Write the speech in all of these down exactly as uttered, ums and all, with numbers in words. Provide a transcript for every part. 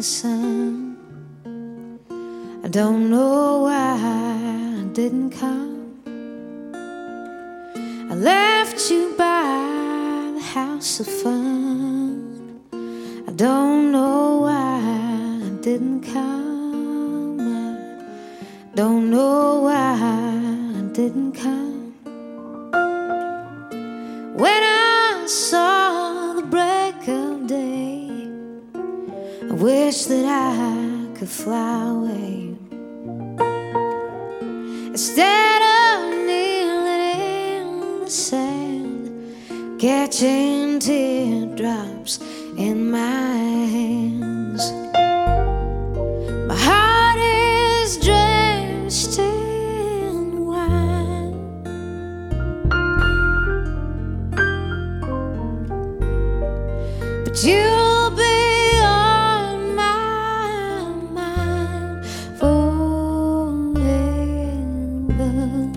the sun. I don't know why I didn't come. I left you by the house of fun. I don't know why I didn't come. I don't know why I didn't come. When I saw the break of day, I wish that I could fly away. Instead of kneeling in the sand, catching teardrops in my hands. My heart is drenched in wine, but you'll be on my mind forever.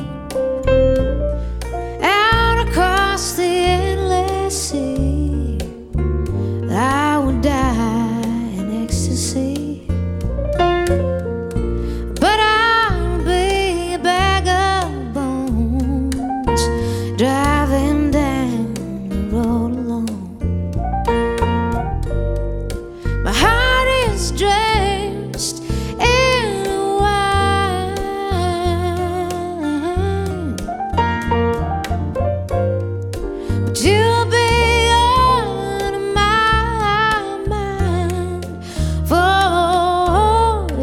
Out across the endless sea, I would die in ecstasy, but I'll be a bag of bones driving down the road alone. My heart is drenched in wine, but you'll be on my mind forever.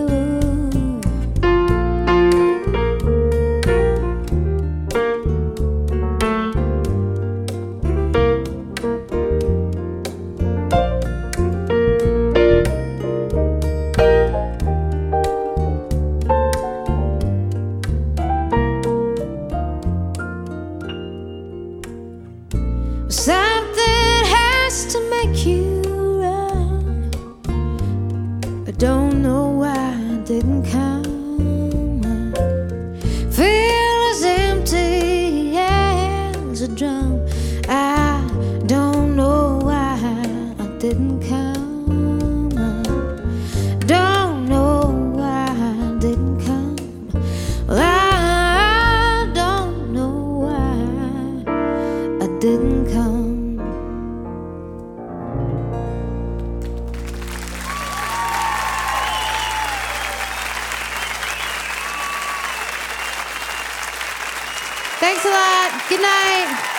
Something has to make you run. I don't know why I didn't come. I feel as empty as a drum. I don't know why I didn't come. I don't know why I didn't come. Well, I don't know why I didn't come. Thanks a lot. Good night.